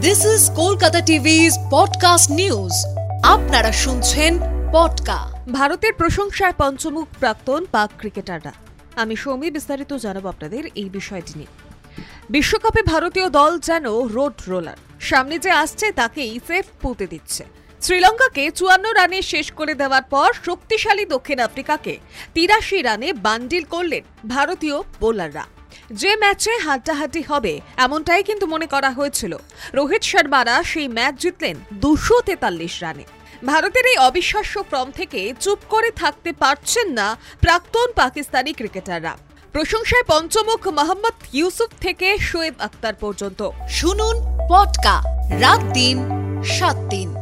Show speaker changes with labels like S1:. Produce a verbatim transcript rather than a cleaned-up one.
S1: This is Kolkata TV's podcast news. আপনারা শুনছেন পডকা।
S2: ভারতের প্রশংসায় পঞ্চমুখ প্রাক্তন পাক ক্রিকেটাররা। আমি সৌমি বিস্তারিত জানাবো আপনাদের এই বিষয়টি নিয়ে। বিশ্বকাপে ভারতীয় দল যেন রোড রোলার, সামনে যে আসছে তাকেই সেফ পুঁতে দিচ্ছে। শ্রীলঙ্কাকে চুয়ান্ন রানে শেষ করে দেওয়ার পর শক্তিশালী দক্ষিণ আফ্রিকাকে তিরাশি রানে বান্ডিল করলেন ভারতীয় বোলাররা। যে ম্যাচে হাড্ডাহাড্ডি হবে এমনটাই কিন্তু মনে করা হয়েছিল। রোহিত শর্মারা সেই ম্যাচ জিতলেন দুশো তেতাল্লিশ রানে। ভারতের এই অবিশ্বাস্য ফর্ম থেকে চুপ করে থাকতে পারছেন না প্রাক্তন পাকিস্তানি ক্রিকেটাররা। প্রশংসায় পঞ্চমুখ মোহাম্মদ ইউসুফ থেকে শোয়েব আখতার পর্যন্ত।
S1: শুনুন পডকা, রাত দিন সাত দিন।